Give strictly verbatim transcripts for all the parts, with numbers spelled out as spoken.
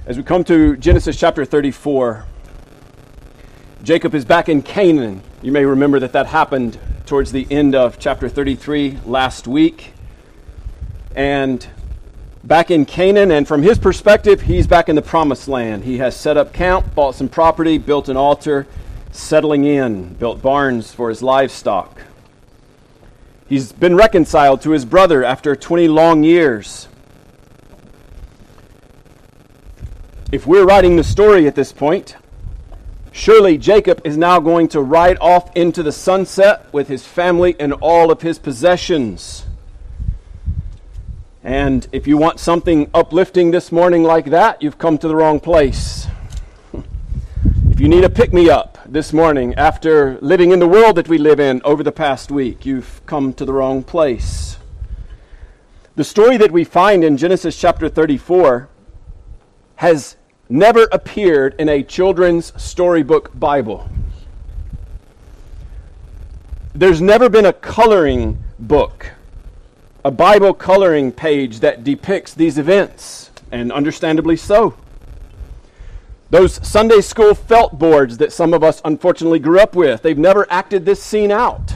As we come to Genesis chapter thirty-four, Jacob is back in Canaan. You may remember that that happened towards the end of chapter thirty-three last week. And back in Canaan, and from his perspective, he's back in the promised land. He has set up camp, bought some property, built an altar, settling in, built barns for his livestock. He's been reconciled to his brother after twenty long years. If we're writing the story at this point, surely Jacob is now going to ride off into the sunset with his family and all of his possessions. And if you want something uplifting this morning like that, you've come to the wrong place. If you need a pick-me-up this morning after living in the world that we live in over the past week, you've come to the wrong place. The story that we find in Genesis chapter thirty-four has never appeared in a children's storybook Bible. There's never been a coloring book, a Bible coloring page that depicts these events, and understandably so. Those Sunday school felt boards that some of us unfortunately grew up with, they've never acted this scene out.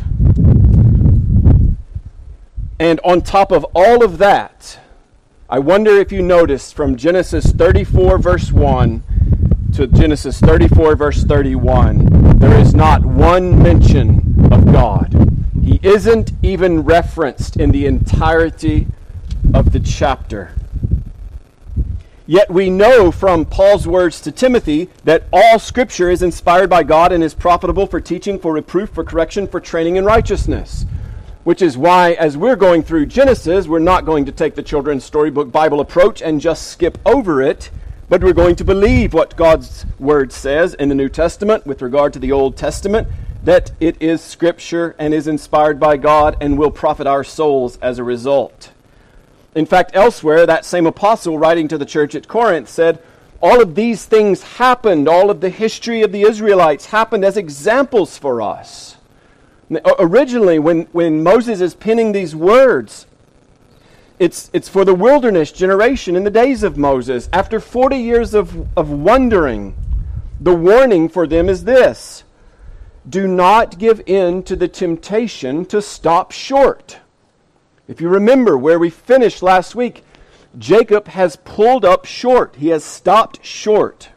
And on top of all of that, I wonder if you noticed from Genesis thirty-four verse one to Genesis thirty-four verse thirty-one, there is not one mention of God. He isn't even referenced in the entirety of the chapter. Yet we know from Paul's words to Timothy that all Scripture is inspired by God and is profitable for teaching, for reproof, for correction, for training in righteousness. Which is why, as we're going through Genesis, we're not going to take the children's storybook Bible approach and just skip over it, but we're going to believe what God's Word says in the New Testament with regard to the Old Testament, that it is Scripture and is inspired by God and will profit our souls as a result. In fact, elsewhere, that same apostle writing to the church at Corinth said, all of these things happened, all of the history of the Israelites happened as examples for us. Originally, when, when Moses is penning these words, it's, it's for the wilderness generation in the days of Moses. After forty years of, of wandering, the warning for them is this: do not give in to the temptation to stop short. If you remember where we finished last week, Jacob has pulled up short. He has stopped short.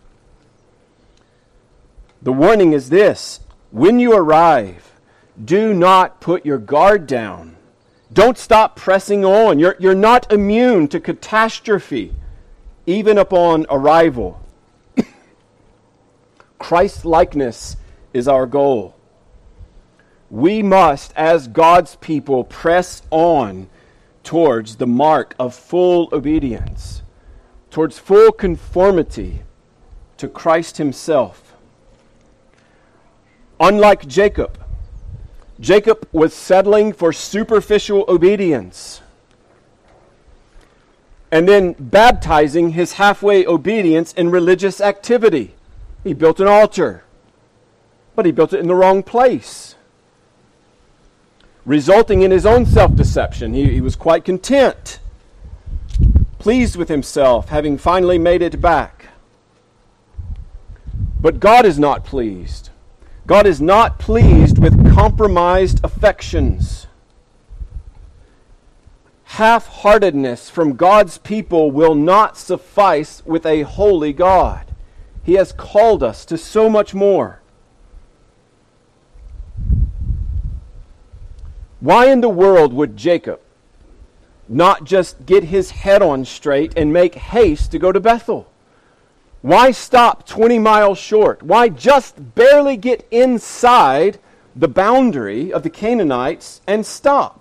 The warning is this: when you arrive, do not put your guard down. Don't stop pressing on. You're, you're not immune to catastrophe, even upon arrival. Christ-likeness is our goal. We must, as God's people, press on towards the mark of full obedience, towards full conformity to Christ Himself. Unlike Jacob, Jacob was settling for superficial obedience and then baptizing his halfway obedience in religious activity. He built an altar, but he built it in the wrong place, resulting in his own self-deception. He, he was quite content, pleased with himself, having finally made it back. But God is not pleased. God is not pleased with compromised affections. Half-heartedness from God's people will not suffice with a holy God. He has called us to so much more. Why in the world would Jacob not just get his head on straight and make haste to go to Bethel? Why stop twenty miles short? Why just barely get inside the boundary of the Canaanites and stop?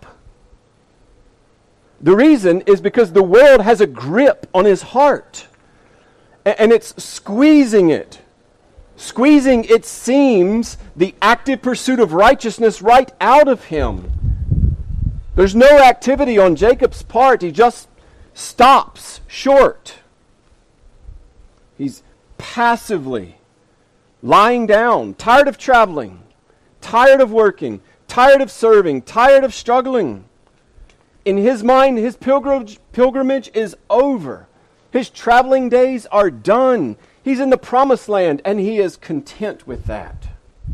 The reason is because the world has a grip on his heart, and it's squeezing it. Squeezing, it seems, the active pursuit of righteousness right out of him. There's no activity on Jacob's part. He just stops short. He's passively lying down, tired of traveling, tired of working, tired of serving, tired of struggling. In his mind, his pilgrimage, pilgrimage is over. His traveling days are done. He's in the promised land, and he is content with that.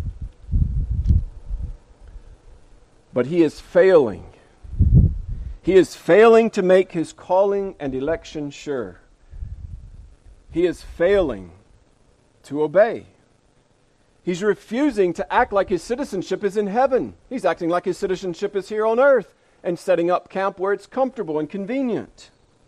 But he is failing. He is failing to make his calling and election sure. He is failing to obey. He's refusing to act like his citizenship is in heaven. He's acting like his citizenship is here on earth and setting up camp where it's comfortable and convenient.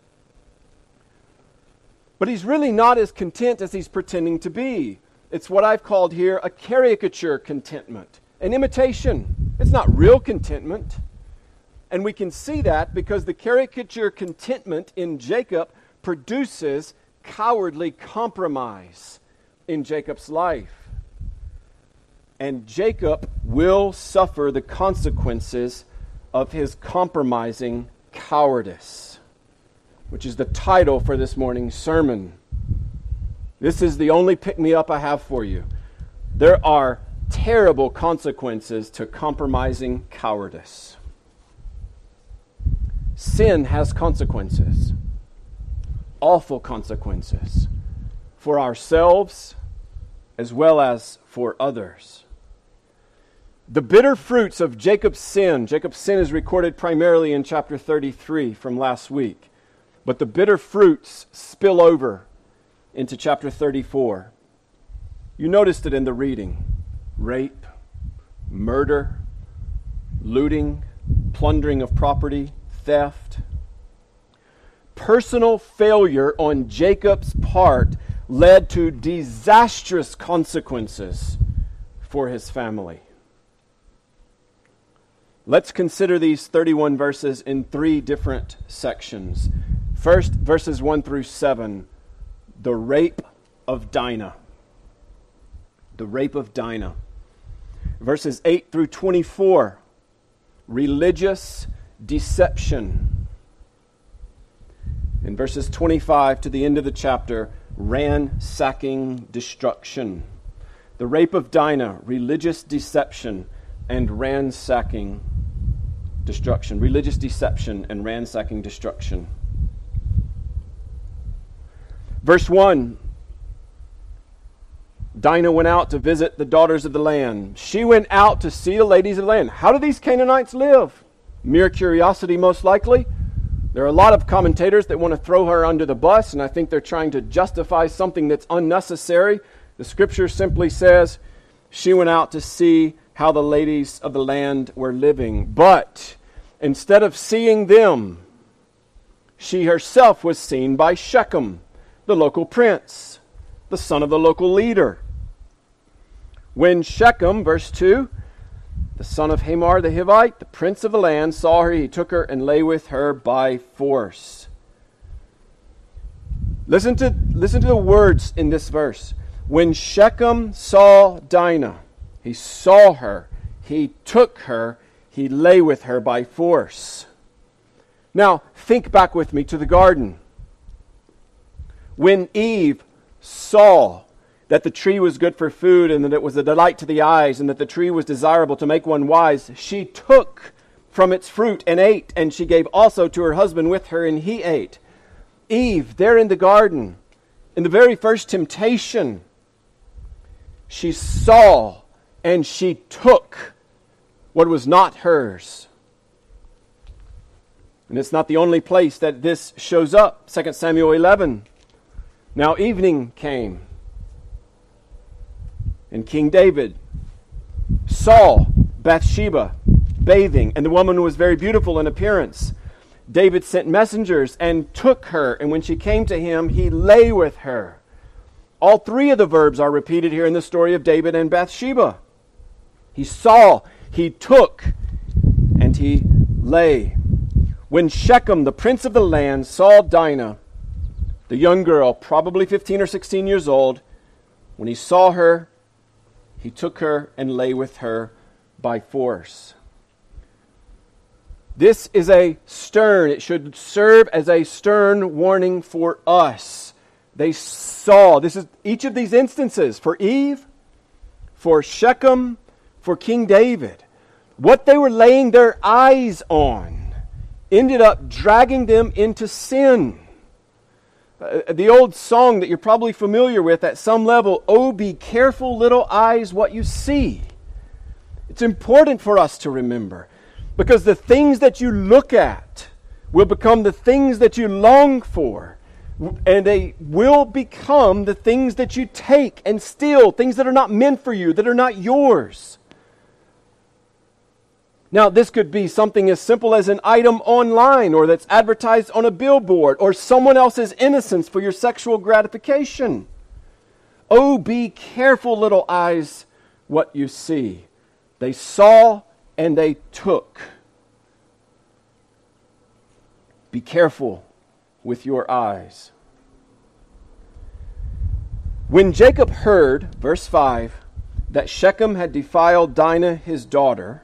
But he's really not as content as he's pretending to be. It's what I've called here a caricature contentment, an imitation. It's not real contentment. And we can see that because the caricature contentment in Jacob produces cowardly compromise in Jacob's life. And Jacob will suffer the consequences of his compromising cowardice, which is the title for this morning's sermon. This is the only pick-me-up I have for you. There are terrible consequences to compromising cowardice. Sin has consequences, awful consequences, for ourselves as well as for others. The bitter fruits of Jacob's sin, Jacob's sin is recorded primarily in chapter thirty-three from last week. But the bitter fruits spill over into chapter thirty-four. You noticed it in the reading. Rape, murder, looting, plundering of property, theft. Personal failure on Jacob's part led to disastrous consequences for his family. Let's consider these thirty-one verses in three different sections. First, verses one through seven, the rape of Dinah. The rape of Dinah. Verses eight through twenty-four, religious deception. In verses twenty-five to the end of the chapter, ransacking destruction. The rape of Dinah, religious deception, and ransacking destruction. Religious deception and ransacking destruction. Verse one, Dinah went out to visit the daughters of the land. She went out to see the ladies of the land. How do these Canaanites live? Mere curiosity, most likely. There are a lot of commentators that want to throw her under the bus, and I think they're trying to justify something that's unnecessary. The scripture simply says she went out to see how the ladies of the land were living. But instead of seeing them, she herself was seen by Shechem, the local prince, the son of the local leader. When Shechem, verse two, the son of Hamor the Hivite, the prince of the land, saw her, he took her and lay with her by force. Listen to, listen to the words in this verse. When Shechem saw Dinah, he saw her, he took her, he lay with her by force. Now, think back with me to the garden. When Eve saw that the tree was good for food and that it was a delight to the eyes and that the tree was desirable to make one wise, she took from its fruit and ate, and she gave also to her husband with her, and he ate. Eve, there in the garden, in the very first temptation, she saw and she took what was not hers. And it's not the only place that this shows up. Second Samuel eleven. Now evening came, and King David saw Bathsheba bathing, and the woman was very beautiful in appearance. David sent messengers and took her, and when she came to him, he lay with her. All three of the verbs are repeated here in the story of David and Bathsheba. He saw, he took, and he lay. When Shechem, the prince of the land, saw Dinah, the young girl, probably fifteen or sixteen years old, when he saw her, he took her and lay with her by force. This is a stern, it should serve as a stern warning for us. They saw, this is each of these instances, for Eve, for Shechem, for King David. What they were laying their eyes on ended up dragging them into sin. Uh, the old song that you're probably familiar with at some level, "Oh, be careful, little eyes, what you see." It's important for us to remember, because the things that you look at will become the things that you long for, and they will become the things that you take and steal, things that are not meant for you, that are not yours. Now, this could be something as simple as an item online, or that's advertised on a billboard, or someone else's innocence for your sexual gratification. Oh, be careful, little eyes, what you see. They saw and they took. Be careful with your eyes. When Jacob heard, verse five, that Shechem had defiled Dinah his daughter,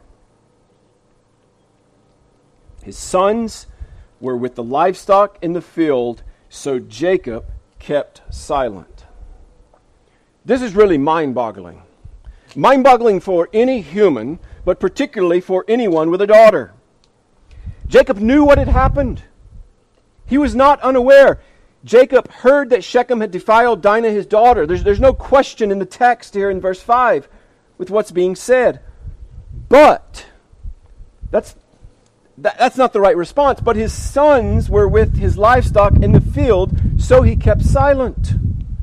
his sons were with the livestock in the field, so Jacob kept silent. This is really mind-boggling. Mind-boggling for any human, but particularly for anyone with a daughter. Jacob knew what had happened. He was not unaware. Jacob heard that Shechem had defiled Dinah his daughter. There's, there's no question in the text here in verse five with what's being said. But, that's That, that's not the right response. But his sons were with his livestock in the field, so he kept silent.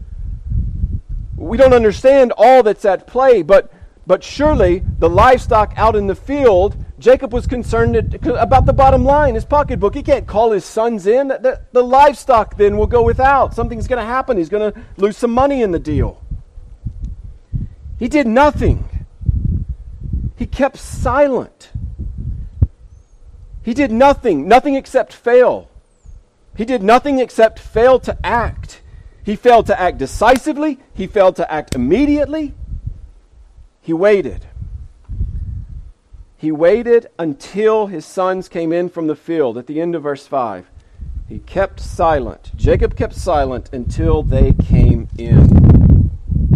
We don't understand all that's at play, but, but surely the livestock out in the field, Jacob was concerned about the bottom line, his pocketbook. He can't call his sons in. The, the, the livestock then will go without. Something's going to happen. He's going to lose some money in the deal. He did nothing. He kept silent. He did nothing, nothing except fail. He did nothing except fail to act. He failed to act decisively. He failed to act immediately. He waited. He waited until his sons came in from the field at the end of verse five. He kept silent. Jacob kept silent until they came in,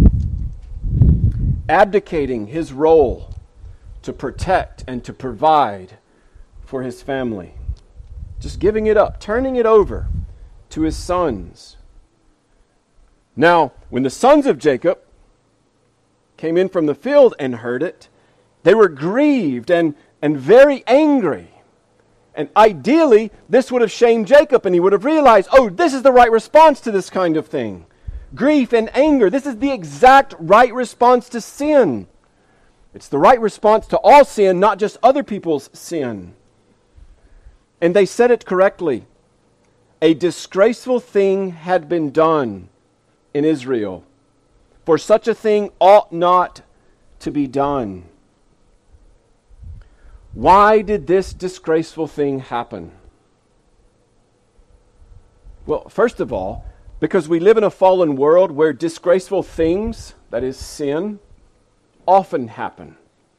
abdicating his role to protect and to provide for his family. Just giving it up, turning it over to his sons. Now, when the sons of Jacob came in from the field and heard it, they were grieved and, and very angry. And ideally, this would have shamed Jacob, and he would have realized, oh, this is the right response to this kind of thing. Grief and anger, this is the exact right response to sin. It's the right response to all sin, not just other people's sin. And they said it correctly. A disgraceful thing had been done in Israel, for such a thing ought not to be done. Why did this disgraceful thing happen? Well, first of all, because we live in a fallen world where disgraceful things, that is sin, often happen.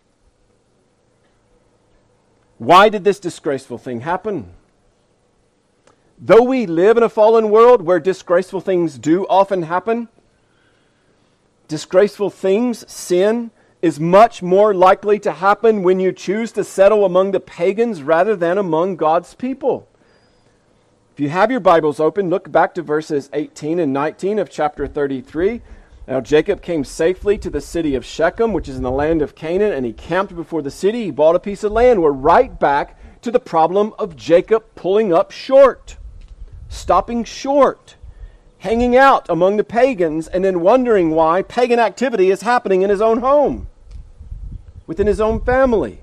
Why did this disgraceful thing happen? Though we live in a fallen world where disgraceful things do often happen, disgraceful things, sin, is much more likely to happen when you choose to settle among the pagans rather than among God's people. If you have your Bibles open, look back to verses eighteen and nineteen of chapter thirty-three. Now Jacob came safely to the city of Shechem, which is in the land of Canaan, and he camped before the city. He bought a piece of land. We're right back to the problem of Jacob pulling up short, stopping short, hanging out among the pagans, and then wondering why pagan activity is happening in his own home, within his own family.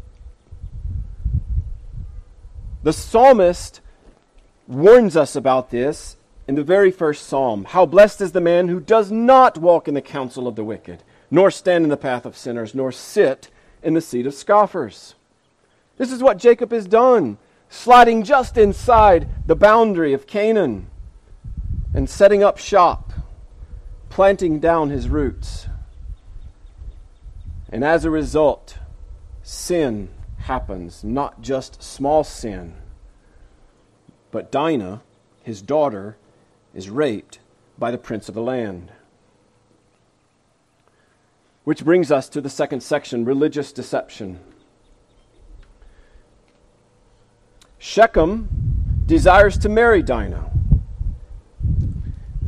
The psalmist warns us about this in the very first psalm. How blessed is the man who does not walk in the counsel of the wicked, nor stand in the path of sinners, nor sit in the seat of scoffers. This is what Jacob has done, sliding just inside the boundary of Canaan and setting up shop, planting down his roots. And as a result, sin happens, not just small sin, but Dinah, his daughter, is raped by the prince of the land. Which brings us to the second section, religious deception. Shechem desires to marry Dinah.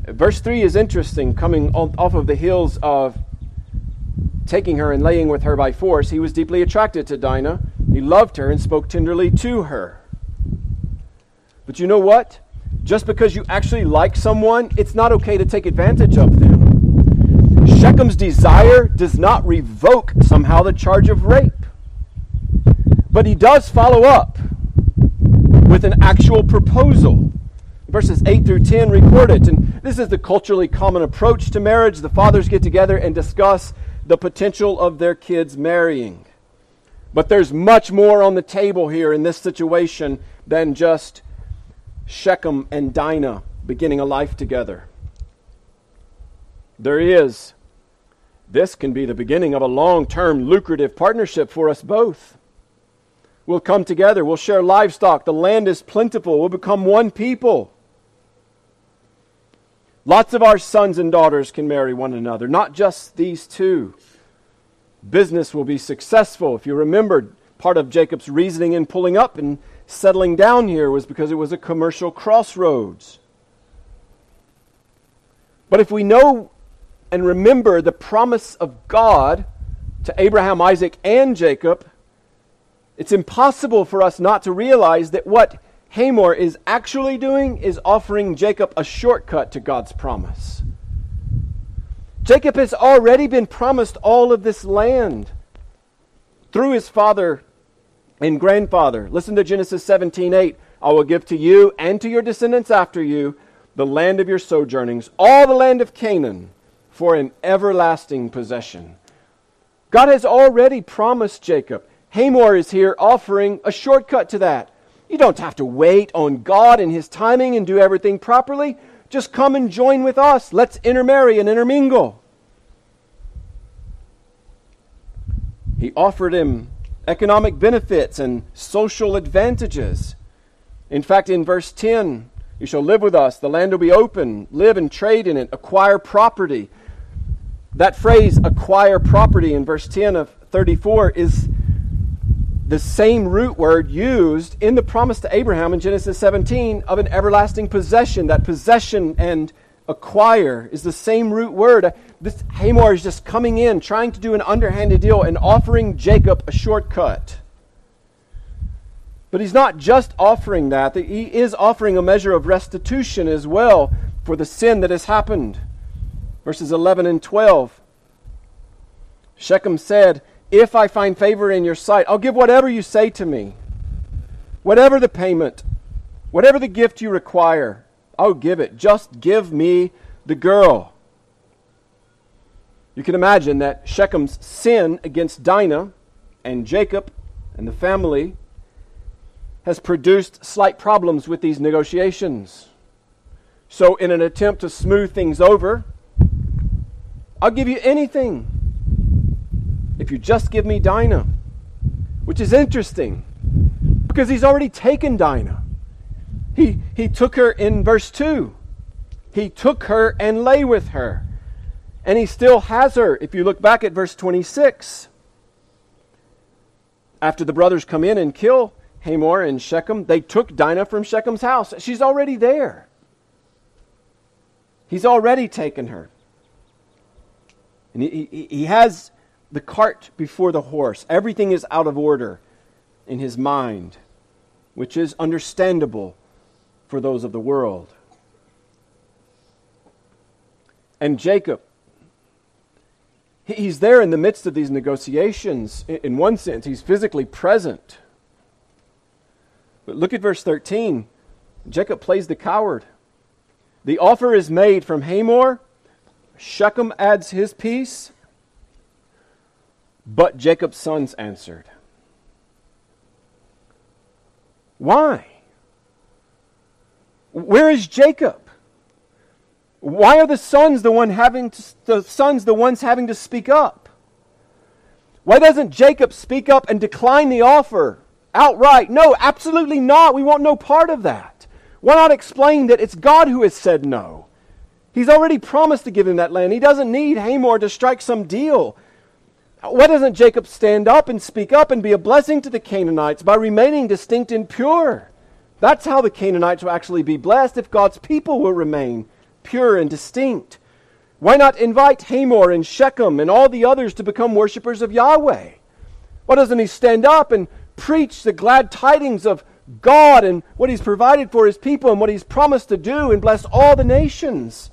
Verse three is interesting, coming off of the heels of taking her and laying with her by force. He was deeply attracted to Dinah. He loved her and spoke tenderly to her. But you know what? Just because you actually like someone, it's not okay to take advantage of them. Shechem's desire does not revoke somehow the charge of rape. But he does follow up with an actual proposal. Verses eight through ten record it. And this is the culturally common approach to marriage. The fathers get together and discuss the potential of their kids marrying. But there's much more on the table here in this situation than just Shechem and Dinah beginning a life together. There is, this can be the beginning of a long-term lucrative partnership for us both. We'll come together, we'll share livestock, the land is plentiful, we'll become one people. Lots of our sons and daughters can marry one another, not just these two. Business will be successful. If you remember, part of Jacob's reasoning in pulling up and settling down here was because it was a commercial crossroads. But if we know and remember the promise of God to Abraham, Isaac, and Jacob, it's impossible for us not to realize that what Hamor is actually doing is offering Jacob a shortcut to God's promise. Jacob has already been promised all of this land through his father and grandfather. Listen to Genesis seventeen eight. I will give to you and to your descendants after you the land of your sojournings, all the land of Canaan, for an everlasting possession. God has already promised Jacob. Hamor is here offering a shortcut to that. You don't have to wait on God and His timing and do everything properly. Just come and join with us. Let's intermarry and intermingle. He offered him economic benefits and social advantages. In fact, in verse ten, you shall live with us, the land will be open, live and trade in it, acquire property. That phrase, acquire property, in verse ten of thirty-four is the same root word used in the promise to Abraham in Genesis seventeen of an everlasting possession. That possession and acquire is the same root word. This Hamor is just coming in, trying to do an underhanded deal and offering Jacob a shortcut. But he's not just offering that. He is offering a measure of restitution as well for the sin that has happened. Verses eleven and twelve. Shechem said, if I find favor in your sight, I'll give whatever you say to me. Whatever the payment, whatever the gift you require, I'll give it. Just give me the girl. You can imagine that Shechem's sin against Dinah and Jacob and the family has produced slight problems with these negotiations. So in an attempt to smooth things over, I'll give you anything if you just give me Dinah. Which is interesting, because he's already taken Dinah. He, he took her in verse two. He took her and lay with her. And he still has her, if you look back at verse twenty-six. After the brothers come in and kill Hamor and Shechem, they took Dinah from Shechem's house. She's already there. He's already taken her. And he, he, he has the cart before the horse. Everything is out of order in his mind, which is understandable for those of the world. And Jacob, he's there in the midst of these negotiations. In one sense, he's physically present. But look at verse thirteen. Jacob plays the coward. The offer is made from Hamor. Shechem adds his piece. But Jacob's sons answered. Why? Where is Jacob? Why are the sons the one having to, the sons the ones having to speak up? Why doesn't Jacob speak up and decline the offer outright? No, absolutely not. We want no part of that. Why not explain that it's God who has said no? He's already promised to give him that land. He doesn't need Hamor to strike some deal. Why doesn't Jacob stand up and speak up and be a blessing to the Canaanites by remaining distinct and pure? That's how the Canaanites will actually be blessed, if God's people will remain pure and distinct? Why not invite Hamor and Shechem and all the others to become worshipers of Yahweh? Why doesn't he stand up and preach the glad tidings of God and what he's provided for his people and what he's promised to do and bless all the nations?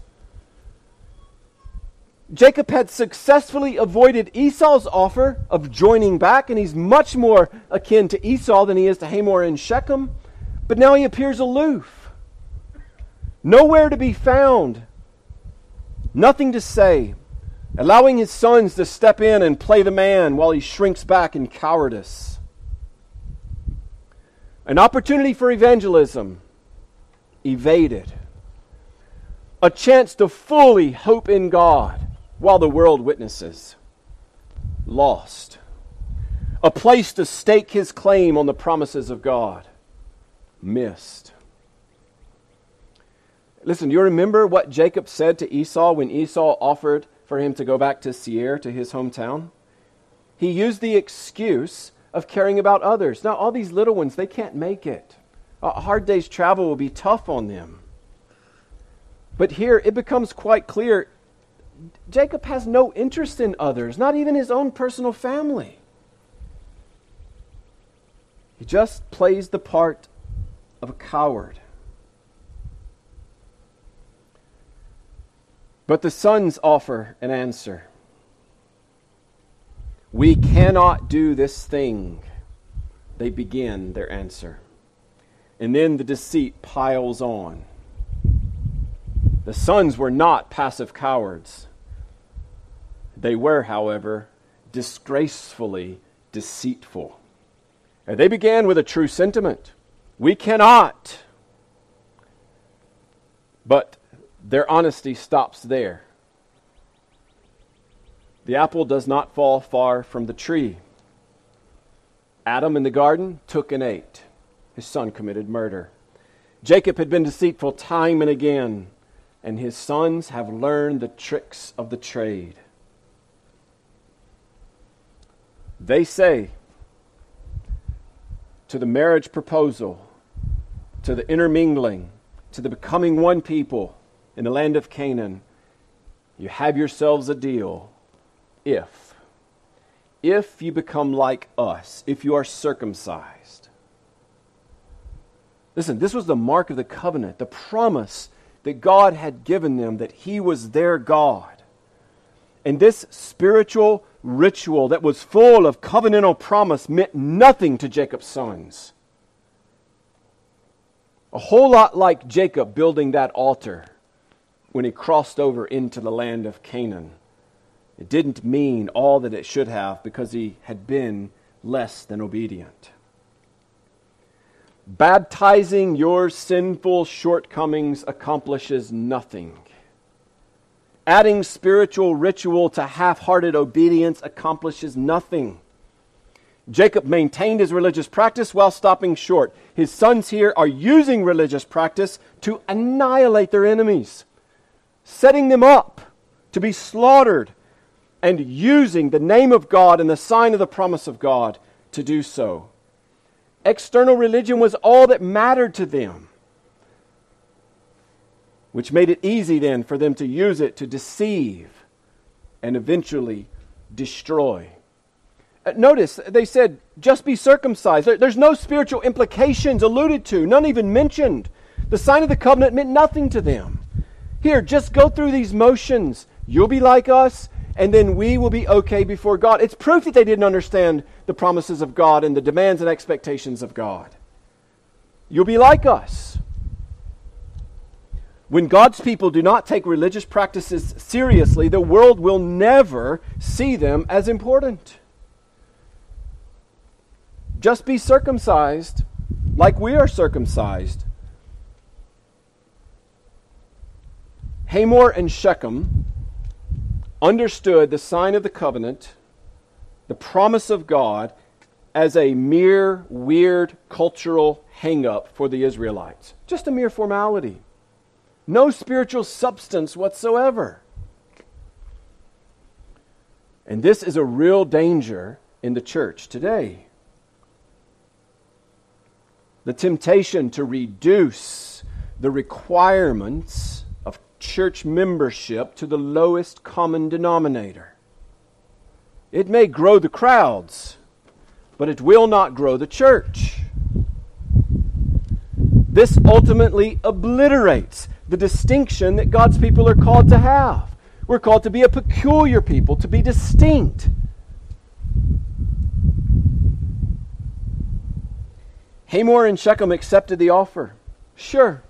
Jacob had successfully avoided Esau's offer of joining back, and he's much more akin to Esau than he is to Hamor and Shechem. But now he appears aloof, nowhere to be found, nothing to say, allowing his sons to step in and play the man while he shrinks back in cowardice. An opportunity for evangelism evaded. A chance to fully hope in God while the world witnesses lost. A place to stake his claim on the promises of God missed. Listen, you remember what Jacob said to Esau when Esau offered for him to go back to Seir, to his hometown? He used the excuse of caring about others. Now, all these little ones, they can't make it. A hard day's travel will be tough on them. But here, it becomes quite clear, Jacob has no interest in others, not even his own personal family. He just plays the part of a coward. But the sons offer an answer. We cannot do this thing. They begin their answer. And then the deceit piles on. The sons were not passive cowards. They were, however, disgracefully deceitful. And they began with a true sentiment. We cannot. But their honesty stops there. The apple does not fall far from the tree. Adam in the garden took and ate. His son committed murder. Jacob had been deceitful time and again, and his sons have learned the tricks of the trade. They say to the marriage proposal, to the intermingling, to the becoming one people in the land of Canaan, you have yourselves a deal if, if you become like us, if you are circumcised. Listen, this was the mark of the covenant, the promise that God had given them, that He was their God. And this spiritual ritual that was full of covenantal promise meant nothing to Jacob's sons. A whole lot like Jacob building that altar when he crossed over into the land of Canaan. It didn't mean all that it should have because he had been less than obedient. Baptizing your sinful shortcomings accomplishes nothing. Adding spiritual ritual to half-hearted obedience accomplishes nothing. Jacob maintained his religious practice while stopping short. His sons here are using religious practice to annihilate their enemies, setting them up to be slaughtered, and using the name of God and the sign of the promise of God to do so. External religion was all that mattered to them, which made it easy then for them to use it to deceive and eventually destroy. Uh, notice, they said, just be circumcised. There, there's no spiritual implications alluded to, none even mentioned. The sign of the covenant meant nothing to them. Here, just go through these motions. You'll be like us, and then we will be okay before God. It's proof that they didn't understand the promises of God and the demands and expectations of God. You'll be like us. When God's people do not take religious practices seriously, the world will never see them as important. Just be circumcised like we are circumcised. Hamor and Shechem understood the sign of the covenant, the promise of God, as a mere weird cultural hang-up for the Israelites. Just a mere formality. No spiritual substance whatsoever. And this is a real danger in the church today. The temptation to reduce the requirements of church membership to the lowest common denominator. It may grow the crowds, but it will not grow the church. This ultimately obliterates the distinction that God's people are called to have. We're called to be a peculiar people, to be distinct. Hamor and Shechem accepted the offer. Sure.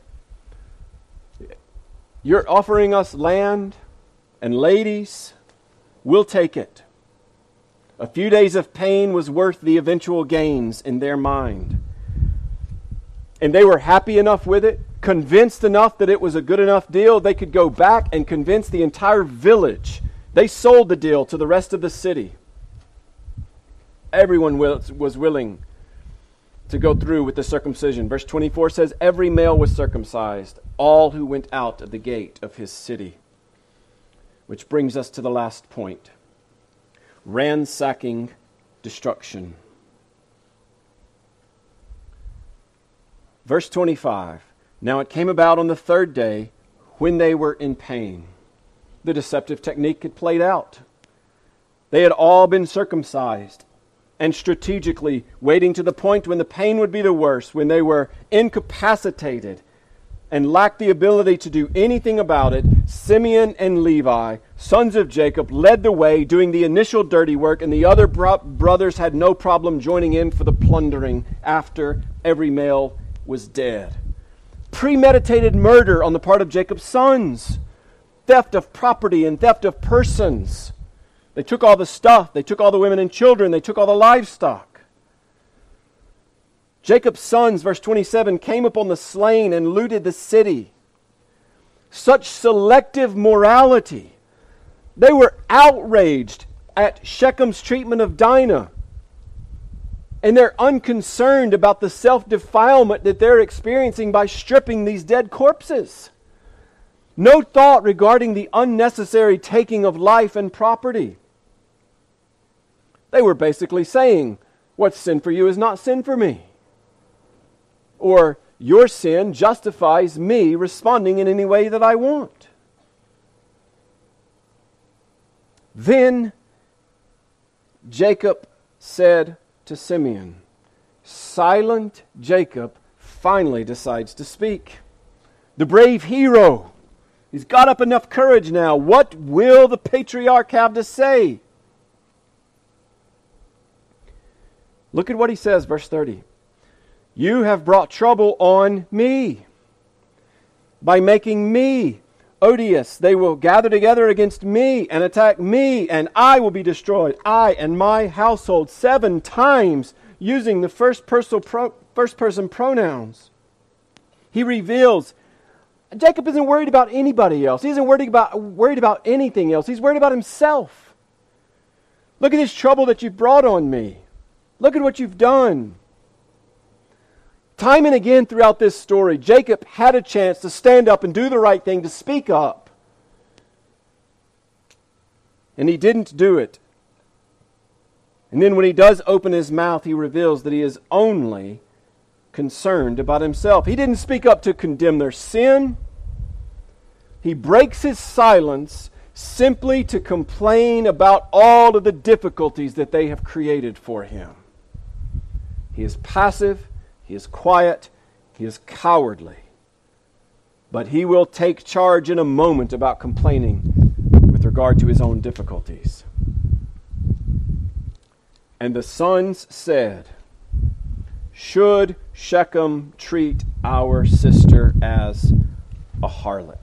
You're offering us land and ladies. We'll take it. A few days of pain was worth the eventual gains in their mind. And they were happy enough with it, convinced enough that it was a good enough deal, they could go back and convince the entire village. They sold the deal to the rest of the city. Everyone was willing to go through with the circumcision. Verse twenty-four says, every male was circumcised, all who went out of the gate of his city. Which brings us to the last point. Ransacking destruction. Verse twenty-five. Now it came about on the third day when they were in pain. The deceptive technique had played out. They had all been circumcised and strategically waiting to the point when the pain would be the worst, when they were incapacitated and lacked the ability to do anything about it. Simeon and Levi, sons of Jacob, led the way, doing the initial dirty work, and the other bro- brothers had no problem joining in for the plundering after every male was dead. Premeditated murder on the part of Jacob's sons. Theft of property and theft of persons. They took all the stuff. They took all the women and children. They took all the livestock. Jacob's sons, verse twenty-seven, came upon the slain and looted the city. Such selective morality. They were outraged at Shechem's treatment of Dinah. And they're unconcerned about the self-defilement that they're experiencing by stripping these dead corpses. No thought regarding the unnecessary taking of life and property. They were basically saying, what's sin for you is not sin for me. Or, your sin justifies me responding in any way that I want. Then Jacob said to Simeon, silent Jacob finally decides to speak. The brave hero. He's got up enough courage now. What will the patriarch have to say? Look at what he says, verse thirty. You have brought trouble on me by making me odious. They will gather together against me and attack me, and I will be destroyed, I and my household. Seven times using the first person, pro, first person pronouns. He reveals Jacob isn't worried about anybody else. He isn't worried about, worried about anything else. He's worried about himself. Look at this trouble that you've brought on me. Look at what you've done. Time and again throughout this story, Jacob had a chance to stand up and do the right thing, to speak up. And he didn't do it. And then when he does open his mouth, he reveals that he is only concerned about himself. He didn't speak up to condemn their sin. He breaks his silence simply to complain about all of the difficulties that they have created for him. He is passive, he is quiet, he is cowardly. But he will take charge in a moment about complaining with regard to his own difficulties. And the sons said, should Shechem treat our sister as a harlot?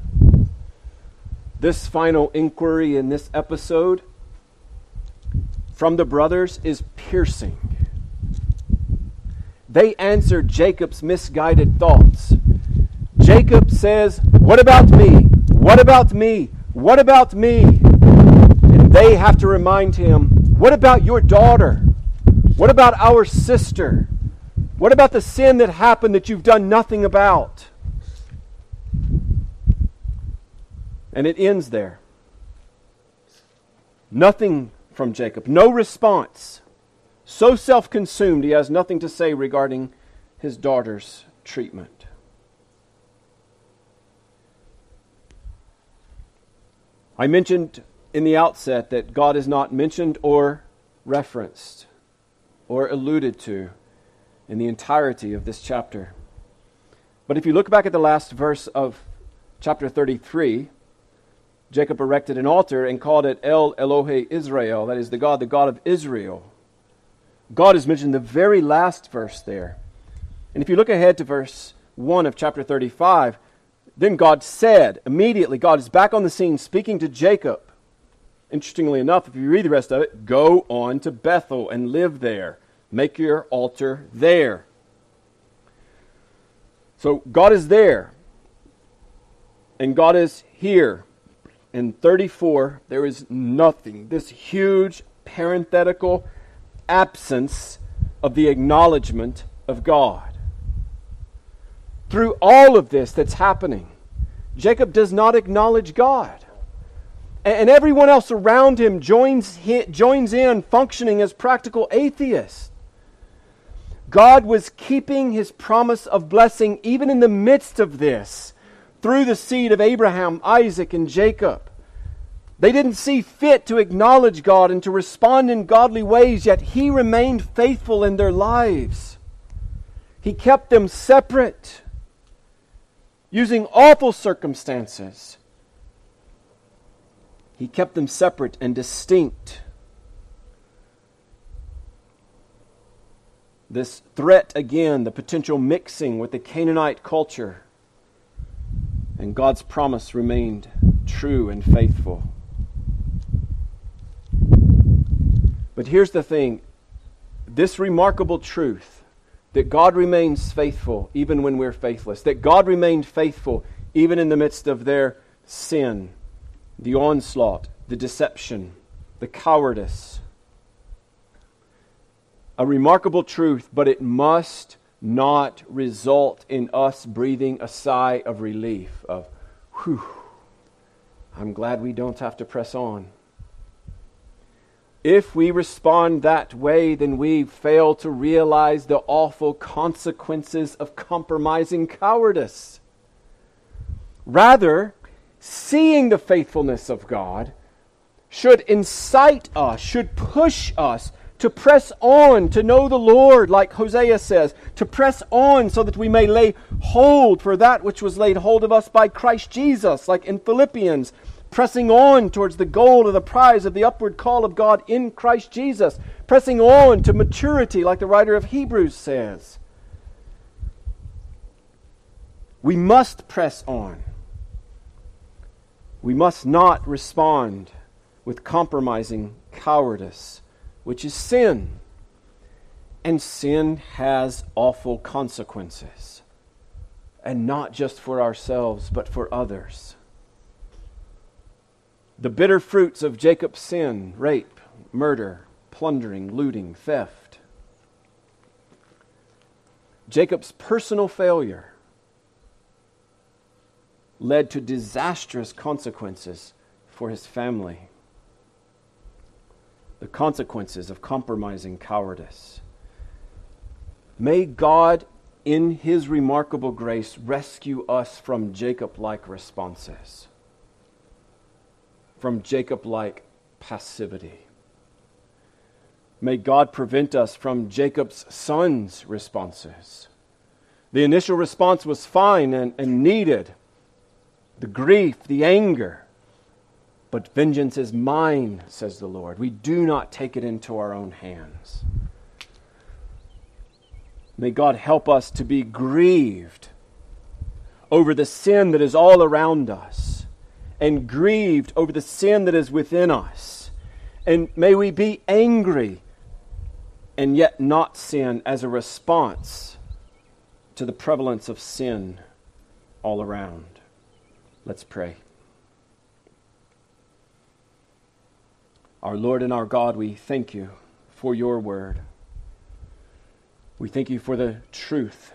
This final inquiry in this episode from the brothers is piercing. They answered Jacob's misguided thoughts. Jacob says, what about me? What about me? What about me? And they have to remind him, what about your daughter? What about our sister? What about the sin that happened that you've done nothing about? And it ends there. Nothing from Jacob. No response. So self-consumed he has nothing to say regarding his daughter's treatment. I mentioned in the outset that God is not mentioned or referenced or alluded to in the entirety of this chapter. But if you look back at the last verse of chapter thirty-three, Jacob erected an altar and called it El Elohe Israel, that is the God, the God of Israel. God is mentioned in the very last verse there. And if you look ahead to verse one of chapter thirty-five, then God said, immediately, God is back on the scene speaking to Jacob. Interestingly enough, if you read the rest of it, go on to Bethel and live there. Make your altar there. So God is there. And God is here. In thirty-four, there is nothing. This huge parenthetical absence of the acknowledgement of God. Through all of this that's happening, Jacob does not acknowledge God. And everyone else around him joins, joins in, functioning as practical atheists. God was keeping His promise of blessing even in the midst of this, through the seed of Abraham, Isaac, and Jacob. They didn't see fit to acknowledge God and to respond in godly ways, yet He remained faithful in their lives. He kept them separate, using awful circumstances. He kept them separate and distinct. This threat again, the potential mixing with the Canaanite culture, and God's promise remained true and faithful. But here's the thing, this remarkable truth, that God remains faithful even when we're faithless, that God remained faithful even in the midst of their sin, the onslaught, the deception, the cowardice. A remarkable truth, but it must not result in us breathing a sigh of relief, of, whew, I'm glad we don't have to press on. If we respond that way, then we fail to realize the awful consequences of compromising cowardice. Rather, seeing the faithfulness of God should incite us, should push us to press on, to know the Lord, like Hosea says, to press on so that we may lay hold for that which was laid hold of us by Christ Jesus, like in Philippians, pressing on towards the goal of the prize of the upward call of God in Christ Jesus, pressing on to maturity, like the writer of Hebrews says. We must press on. We must not respond with compromising cowardice, which is sin. And sin has awful consequences. And not just for ourselves, but for others. The bitter fruits of Jacob's sin, rape, murder, plundering, looting, theft. Jacob's personal failure led to disastrous consequences for his family. The consequences of compromising cowardice. May God, in His remarkable grace, rescue us from Jacob-like responses, from Jacob-like passivity. May God prevent us from Jacob's son's responses. The initial response was fine and, and needed. The grief, the anger. But vengeance is mine, says the Lord. We do not take it into our own hands. May God help us to be grieved over the sin that is all around us, and grieved over the sin that is within us. And may we be angry and yet not sin as a response to the prevalence of sin all around. Let's pray. Our Lord and our God, we thank You for Your word. We thank You for the truth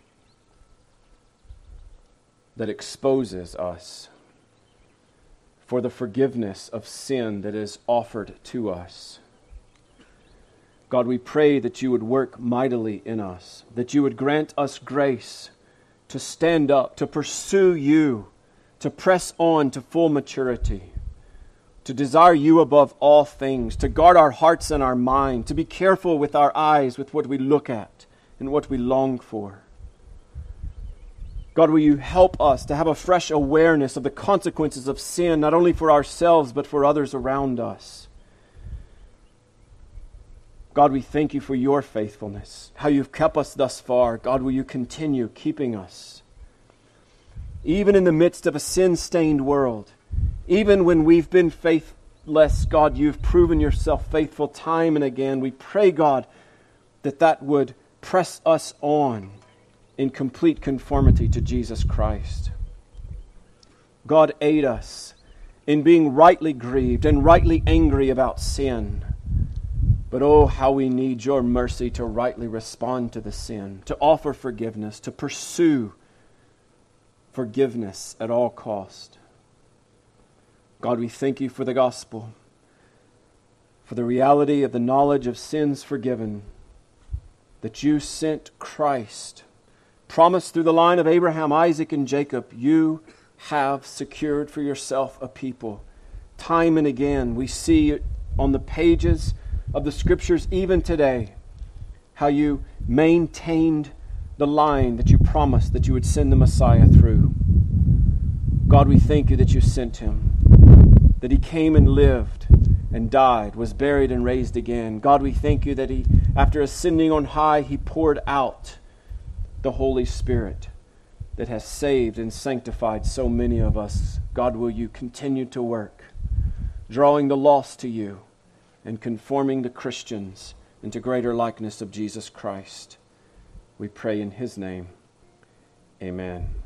that exposes us, for the forgiveness of sin that is offered to us. God, we pray that You would work mightily in us, that You would grant us grace to stand up, to pursue You, to press on to full maturity. to desire you above all things, to guard our hearts and our mind, to be careful with our eyes, with what we look at and what we long for. God, will you help us to have a fresh awareness of the consequences of sin, not only for ourselves, but for others around us. God, we thank you for your faithfulness, how you've kept us thus far. God, will you continue keeping us? Even in the midst of a sin-stained world, even when we've been faithless, God, you've proven yourself faithful time and again. We pray, God, that that would press us on in complete conformity to Jesus Christ. God, aid us in being rightly grieved and rightly angry about sin. But oh, how we need your mercy to rightly respond to the sin, to offer forgiveness, to pursue forgiveness at all cost. God, we thank you for the gospel, for the reality of the knowledge of sins forgiven, that you sent Christ, promised through the line of Abraham, Isaac, and Jacob. You have secured for yourself a people. Time and again, we see on the pages of the Scriptures, even today, how you maintained the line that you promised that you would send the Messiah through. God, we thank you that you sent him, that he came and lived and died, was buried and raised again. God, we thank you that he, after ascending on high, he poured out the Holy Spirit that has saved and sanctified so many of us. God, will you continue to work, drawing the lost to you and conforming the Christians into greater likeness of Jesus Christ. We pray in his name. Amen.